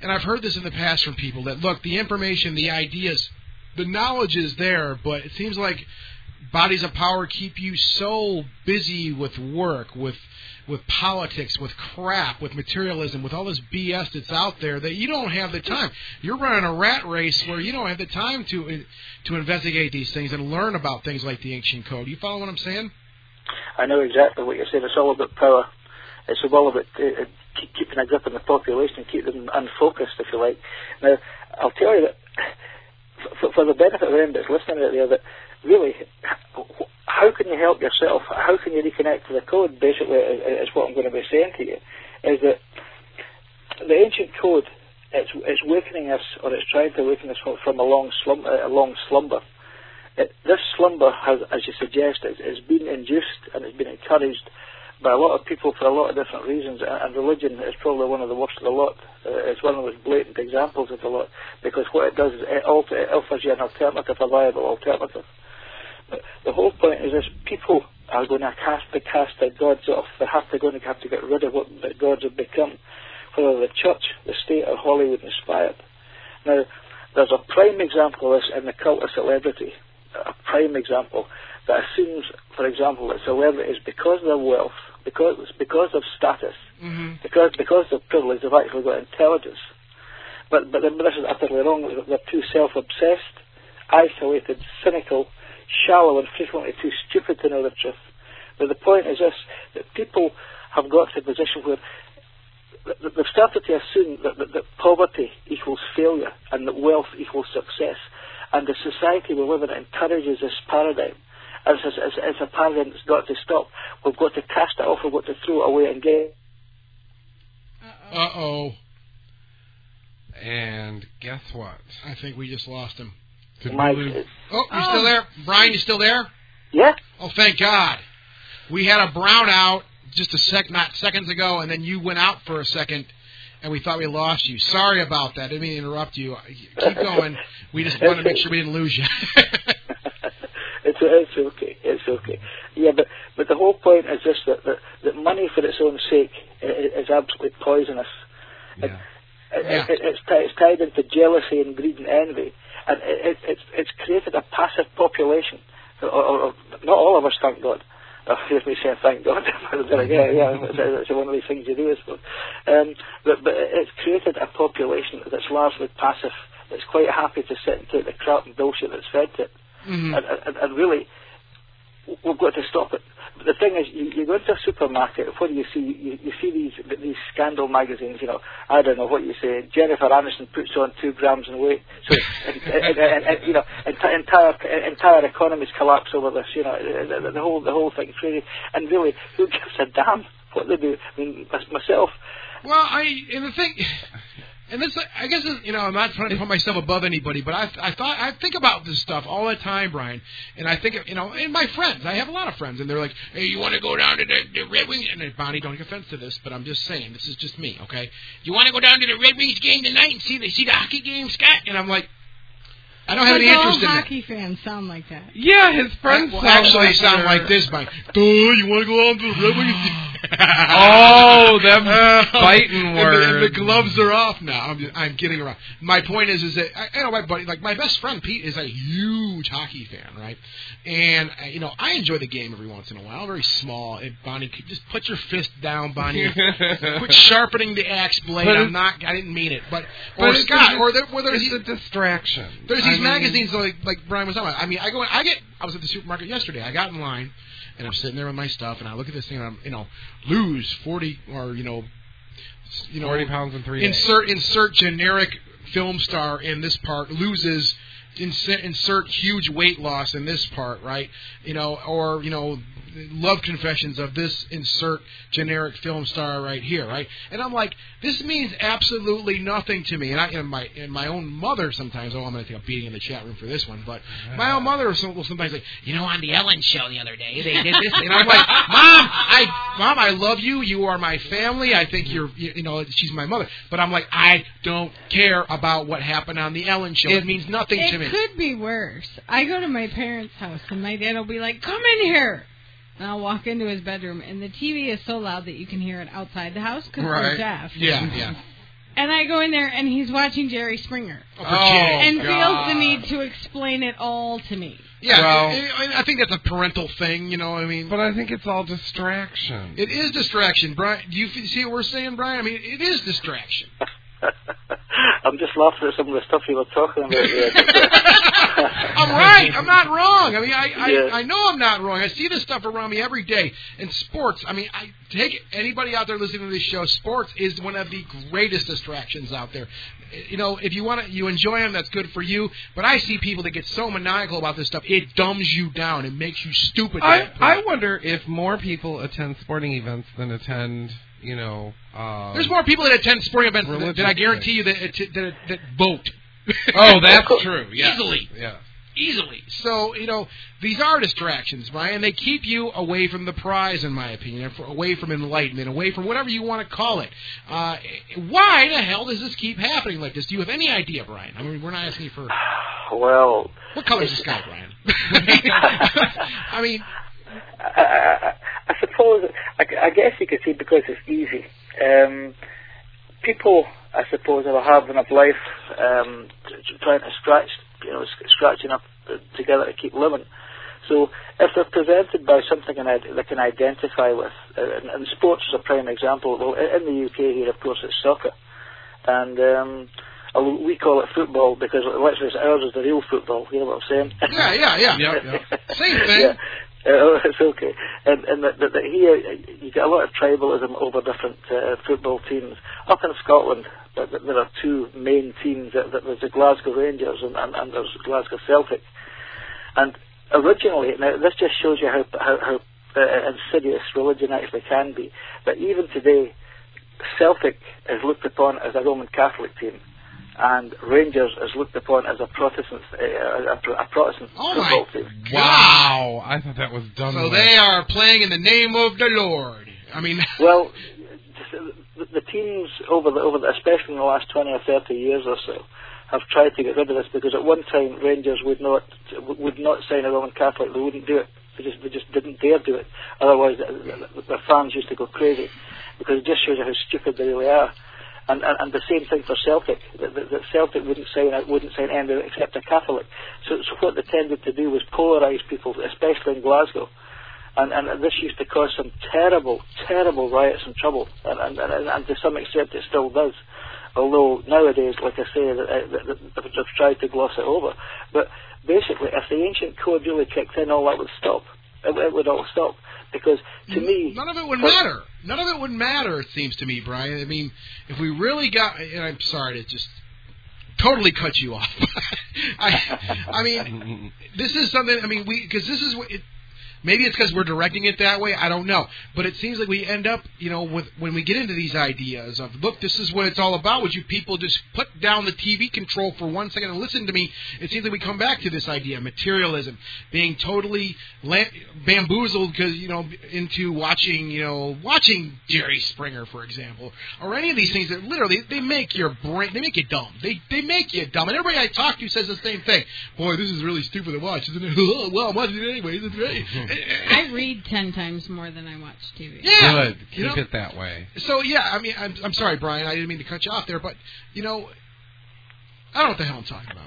and I've heard this in the past from people, that, look, the information, the ideas, the knowledge is there, but it seems like bodies of power keep you so busy with work, with politics, with crap, with materialism, with all this BS that's out there that you don't have the time. You're running a rat race where you don't have the time to investigate these things and learn about things like the ancient code. You follow what I'm saying? I know exactly what you're saying. It's all about power. It's all about keeping a grip on the population and keep them unfocused, if you like. Now, I'll tell you that for the benefit of anyone that's listening out there, that really, how can you help yourself? How can you reconnect to the code? Basically, is what I'm going to be saying to you. Is that the ancient code? It's wakening us, or it's trying to waken us from a long slumber. This slumber has, as you suggest, it's been induced and it's been encouraged by a lot of people for a lot of different reasons, and religion is probably one of the worst of the lot. It's one of the most blatant examples of the lot, because what it does is it offers you an alternative, a viable alternative. But the whole point is this: people are going to cast their gods off. They have to get rid of what the gods have become, whether the church, the state, or Hollywood inspired. Now, there's a prime example of this in the cult of celebrity. A prime example that assumes, for example, that celebrities, because of their wealth, because of status, because of privilege, they've actually got intelligence. But this is utterly wrong. They're too self-obsessed, isolated, cynical, shallow, and frequently too stupid to know the truth. But the point is this: that people have got to a position where they've started to assume that poverty equals failure and that wealth equals success. And the society we live in encourages this paradigm. As a paradigm that's got to stop. We've got to cast it off, we've got to throw it away and get. Uh-oh. And guess what? I think we just lost him. Mike, you still there? Brian, you still there? Yeah. Oh, thank God. We had a brownout just not seconds ago, and then you went out for a second, and we thought we lost you. Sorry about that. I didn't mean to interrupt you. Keep going. We just wanted to make sure we didn't lose you. It's okay. It's okay. Yeah, but the whole point is this: that money for its own sake is absolutely poisonous. Yeah. It's tied into jealousy and greed and envy, and it's created a passive population. Or not all of us, thank God. Here's me saying thank God. It's one of these things you do, I suppose. But it's created a population that's largely passive, that's quite happy to sit and take the crap and bullshit that's fed to it. And really, we've got to stop it. But the thing is, you go into a supermarket, what do you see? You see these scandal magazines, I don't know what you say. Jennifer Aniston puts on 2 grams in weight. So, entire economies collapse over this, the whole thing's crazy. And really, who gives a damn what they do? I mean, myself. Well, and this, I guess, I'm not trying to put myself above anybody, but I think about this stuff all the time, Brian. And I think, and my friends, I have a lot of friends, and they're like, hey, you want to go down to the Red Wings? And Bonnie, don't take offense to this, but I'm just saying, this is just me, okay? You want to go down to the Red Wings game tonight and see the hockey game, Scott? And I'm like, I don't have any interest in it. All hockey fans sound like that. Yeah, his friends sound like this, Mike. You want to go on to the Red Wings? Oh, them fighting words. And the gloves are off now. I'm kidding around. My point is that my buddy, like my best friend Pete, is a huge hockey fan, right? And I enjoy the game every once in a while. Very small. And Bonnie, just put your fist down, Bonnie. Quit sharpening the axe blade. I didn't mean it. But Scott, it's a distraction. There's these magazines like Brian was talking about. I mean, I was at the supermarket yesterday. I got in line, and I'm sitting there with my stuff, and I look at this thing, and I'm, lose 40 or 40 pounds in 3 days. Insert generic film star in this part, loses. Insert huge weight loss in this part, right? Or love confessions of this insert generic film star right here, right? And I'm like, this means absolutely nothing to me. And my own mother sometimes, I'm going to take a beating in the chat room for this one, but my own mother will sometimes like, on the Ellen show the other day, they did this. And I'm like, Mom, I love you. You are my family. I think she's my mother. But I'm like, I don't care about what happened on the Ellen show. It means nothing to me. It could be worse. I go to my parents' house, and my dad will be like, come in here. And I'll walk into his bedroom, and the TV is so loud that you can hear it outside the house because we're deaf. Yeah. And I go in there, and he's watching Jerry Springer. And feels the need to explain it all to me. Yeah, Well, I think that's a parental thing, you know what I mean? But I think it's all distraction. It is distraction, Brian. Do you see what we're saying, Brian? I mean, it is distraction. I'm just laughing at some of the stuff you were talking about there. I'm right. I'm not wrong. I mean, I know I'm not wrong. I see this stuff around me every day. In sports, I mean, I take anybody out there listening to this show, sports is one of the greatest distractions out there. You know, if you enjoy them, that's good for you. But I see people that get so maniacal about this stuff, it dumbs you down. It makes you stupid. I wonder if more people attend sporting events than attend, you know... There's more people that attend sporting events than I guarantee you that vote. Oh, that's true. Yeah. Easily. Yeah. Easily. So, you know, these are distractions, Brian. They keep you away from the prize, in my opinion, away from enlightenment, away from whatever you want to call it. Why the hell does this keep happening like this? Do you have any idea, Brian? I mean, we're not asking you for... Well... What color is the sky, Brian? I mean... I suppose, I guess you could say because it's easy. People, I suppose, have a hard enough life trying to scratch enough together to keep living. So if they're presented by something they can identify with, and sports is a prime example. Well, in the UK here, of course, it's soccer. And we call it football because literally ours is the real football. You know what I'm saying? Yeah. Same thing. Yeah. It's okay. And that here, you get a lot of tribalism over different football teams. Up in Scotland, there are two main teams. There's the Glasgow Rangers and there's Glasgow Celtic. And originally, now this just shows you how insidious religion actually can be. But even today, Celtic is looked upon as a Roman Catholic team, and Rangers is looked upon as a Protestant football team. Wow, I thought that was done. So they are playing in the name of the Lord. I mean, well, the teams especially in the last 20 or 30 years or so, have tried to get rid of this because at one time Rangers would not sign a Roman Catholic. They wouldn't do it. They just didn't dare do it. Otherwise, their fans used to go crazy because it just shows you how stupid they really are. And the same thing for Celtic. That Celtic wouldn't sign anyone except a Catholic. So what they tended to do was polarise people, especially in Glasgow. And this used to cause some terrible, terrible riots and trouble. And to some extent it still does. Although nowadays, like I say, they've tried to gloss it over. But basically, if the ancient code really kicked in, all that would stop. It would all stop. Because to me... None of it would matter. None of it would matter, it seems to me, Brian. I mean, if we really got... And I'm sorry to just totally cut you off. I mean, this is something... I mean, because this is what... Maybe it's because we're directing it that way. I don't know. But it seems like we end up, you know, with when we get into these ideas of, look, this is what it's all about. Would you people just put down the TV control for 1 second and listen to me? It seems like we come back to this idea, materialism, being totally bamboozled because, you know, into watching Jerry Springer, for example, or any of these things that literally, they make your brain, they make you dumb. They make you dumb. And everybody I talk to says the same thing. Boy, this is really stupid to watch, isn't it? Well, I'm watching it anyways. It's great. I read 10 times more than I watch TV. Yeah. Good. Keep it that way. So, yeah, I mean, I'm sorry, Brian. I didn't mean to cut you off there, but, you know, I don't know what the hell I'm talking about.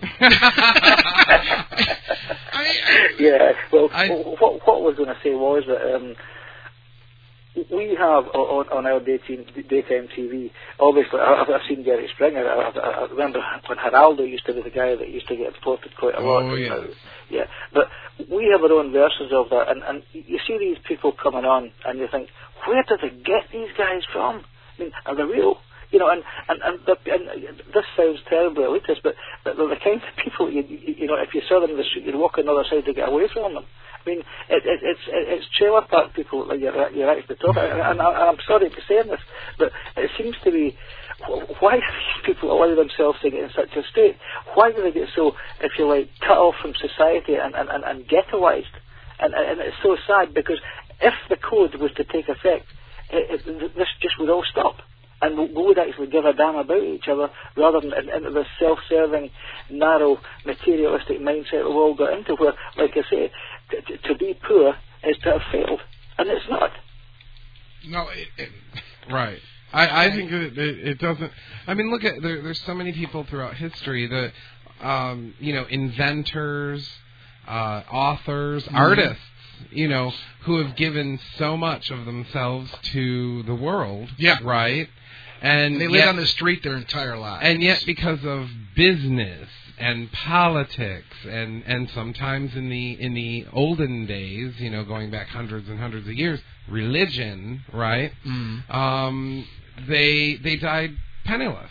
What I was going to say was that we have on our daytime TV, obviously, I've seen Jerry Springer. I remember when Geraldo used to be the guy that used to get imported quite a lot. Oh, yeah. Yeah, but we have our own versions of that, and you see these people coming on, and you think, where did they get these guys from? I mean, are they real? You know, and this sounds terribly elitist, but they're the kind of people, you know, if you saw them in the street, you'd walk on the other side to get away from them. I mean, it's trailer park people that you're actually talking about, and I'm sorry for saying this, but it seems to be, why do these people allow themselves to get in such a state? Why do they get so, if you like, cut off from society and ghettoized? And it's so sad, because if the code was to take effect, this just would all stop. And we would actually give a damn about each other rather than into this self-serving, narrow, materialistic mindset we've all got into where, like I say, to be poor is to have failed. And it's not. No, right. I think it doesn't. I mean, look at there's so many people throughout history that inventors, authors, artists, who have given so much of themselves to the world. Yeah. Right. And they live on the street their entire lives. And yet, because of business and politics, and sometimes in the olden days, going back hundreds and hundreds of years, religion, right? They died penniless.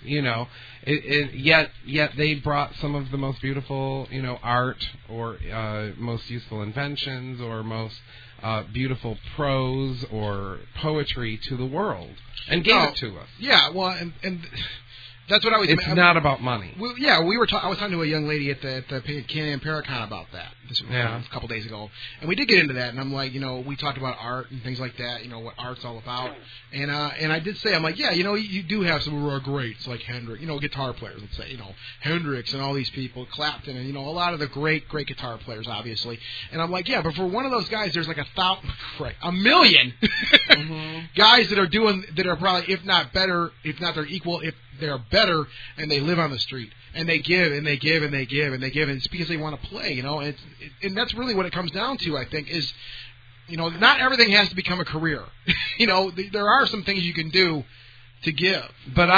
Yet they brought some of the most beautiful, art, or most useful inventions, or most beautiful prose or poetry to the world, and gave it to us. Yeah, well, and that's what I was. It's not about money. I was talking to a young lady at the Can-Am Paracon about that a couple days ago, and we did get into that. And I'm like, we talked about art and things like that. What art's all about. And I did say, I'm like, you do have some who are greats like Hendrix, guitar players. Let's say, Hendrix and all these people, Clapton, and a lot of the great guitar players, obviously. And I'm like, but for one of those guys, there's like a million guys that are probably, if not better, if not their equal, if they're better, and they live on the street, and they give, and they give, and they give, and they give, and it's because they want to play, and that's really what it comes down to, I think, is, not everything has to become a career. There are some things you can do to give. But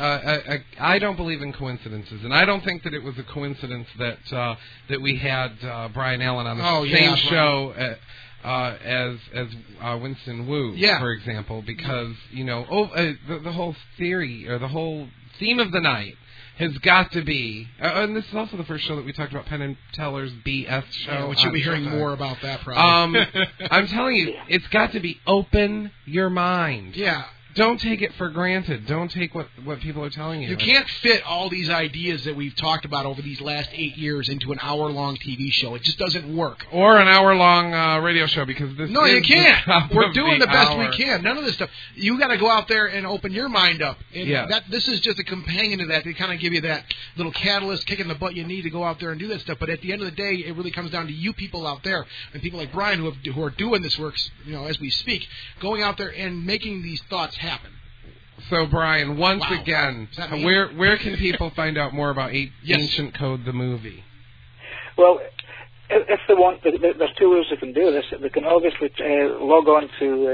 I don't believe in coincidences, and I don't think that it was a coincidence that we had Brian Allen on the same show as Winston Wu, for example, because the whole theory or the whole theme of the night has got to be, and this is also the first show that we talked about, Penn and Teller's BS show. Which you'll be hearing more about that probably. I'm telling you, it's got to be open your mind. Yeah. Don't take it for granted. Don't take what people are telling you. You can't fit all these ideas that we've talked about over these last 8 years into an hour-long TV show. It just doesn't work. Or an hour-long radio show, because this No, you can't. We're doing the best hour. we can. None of this stuff. You got to go out there and open your mind up. And this is just a companion to that to kind of give you that little catalyst, kick in the butt you need to go out there and do that stuff. But at the end of the day, it really comes down to you people out there, and people like Brian who are doing this work, as we speak, going out there and making these thoughts happen. So, Brian, once again, where can people find out more about Ancient Code, the movie? Well, if they want, there's two ways they can do this. They can obviously log on to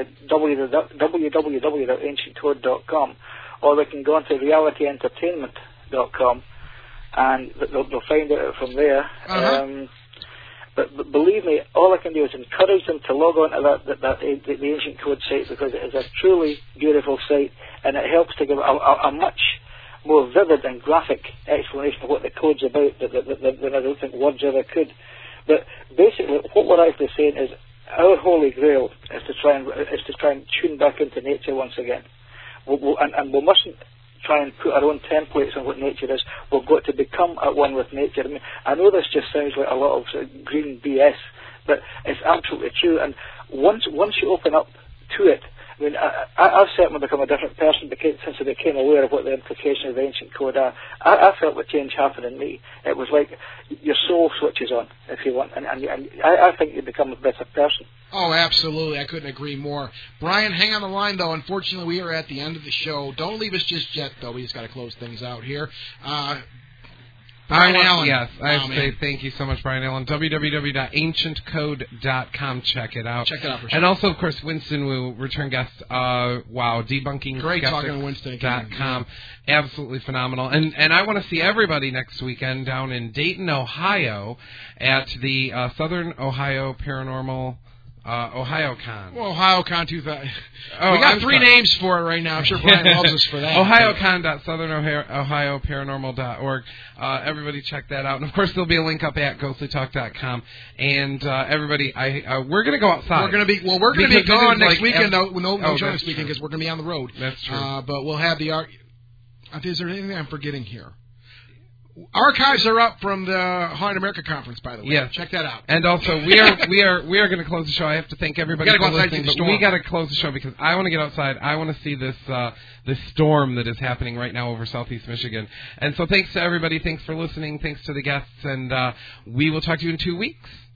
www.ancientcode.com, or they can go on to realityentertainment.com, and they'll find it from there. But believe me, all I can do is encourage them to log on to the Ancient Code site, because it is a truly beautiful site, and it helps to give a much more vivid and graphic explanation of what the code's about than I don't think words ever could. But basically, what we're actually saying is our holy grail is to try and tune back into nature once again. And we mustn't try and put our own templates on what nature is. We've got to become at one with nature. I mean, I know this just sounds like a lot of green BS, but it's absolutely true. And once you open up to it, I mean, I've certainly become a different person since I became aware of what the implications of the Ancient Code are. I felt the change happen in me. It was like your soul switches on, if you want, and I think you become a better person. Oh, absolutely. I couldn't agree more. Brian, hang on the line, though. Unfortunately, we are at the end of the show. Don't leave us just yet, though. We just got to close things out here. Brian Allen. Yes, I have to say thank you so much, Brian Allen. www.ancientcode.com. Check it out. Check it out for sure. And also, of course, Winston Wu, return guest. Debunking. Great talking to Winston again. Absolutely phenomenal. And I want to see everybody next weekend down in Dayton, Ohio, at the Southern Ohio Paranormal OhioCon. Well, OhioCon 2000. We got three names for it right now. I'm sure Brian loves us for that. OhioCon.southernohioParanormal.org. Everybody check that out. And, of course, there'll be a link up at ghostlytalk.com. And, everybody, we're going to go outside. We're going to be gone next weekend. No show this weekend because we're going to be on the road. That's true. But we'll have the is there anything I'm forgetting here? Archives are up from the Haunted America conference, by the way. Yes. Check that out. And also, we are going to close the show. I have to thank everybody for listening, but we got to close the show because I want to get outside. I want to see this storm that is happening right now over southeast Michigan. And so, thanks to everybody. Thanks for listening. Thanks to the guests, and we will talk to you in 2 weeks.